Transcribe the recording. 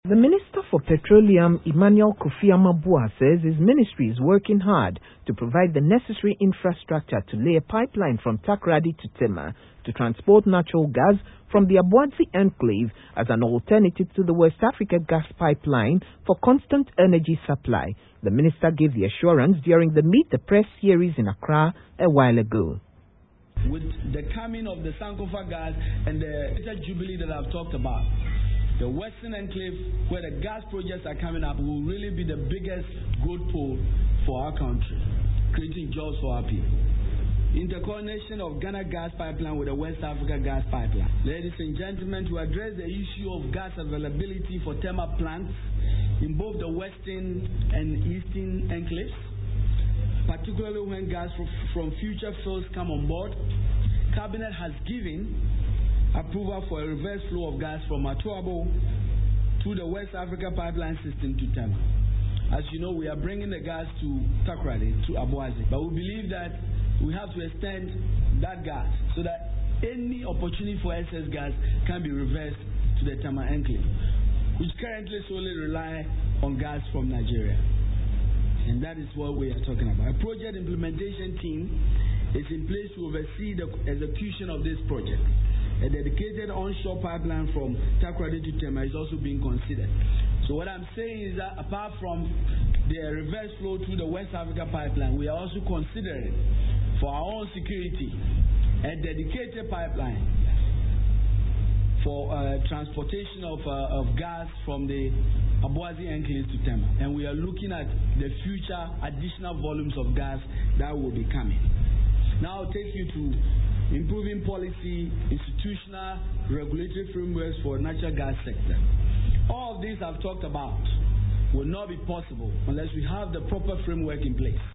The Minister for Petroleum, Emmanuel Kofi Amabua, says his ministry is working hard to provide the necessary infrastructure to lay a pipeline from Takoradi to Tema to transport natural gas from the Aboadze enclave as an alternative to the West Africa gas pipeline for constant energy supply. The minister gave the assurance during the Meet the Press series in Accra a while ago. With the coming of the Sankofa gas and the Jubilee that I've talked about, the Western Enclave, where the gas projects are coming up, will really be the biggest growth pole for our country, creating jobs for our people. Interconnection of Ghana gas pipeline with the West Africa gas pipeline. Ladies and gentlemen, to address the issue of gas availability for thermal plants in both the Western and Eastern enclaves, particularly when gas from future fields come on board, Cabinet has given approval for a reverse flow of gas from Atuabo to the West Africa pipeline system to Tema. As you know, we are bringing the gas to Takoradi, to Aboadze, but we believe that we have to extend that gas so that any opportunity for excess gas can be reversed to the Tema enclave, which currently solely rely on gas from Nigeria. And that is what we are talking about. A project implementation team is in place to oversee the execution of this project. A dedicated onshore pipeline from Takoradi to Tema is also being considered. So what I'm saying is that apart from the reverse flow through the West Africa pipeline, we are also considering for our own security a dedicated pipeline for transportation of gas from the Aboadze enclave to Tema. And we are looking at the future additional volumes of gas that will be coming. Now I'll take you to improving policy, institutional, regulatory frameworks for natural gas sector. All of these I've talked about will not be possible unless we have the proper framework in place.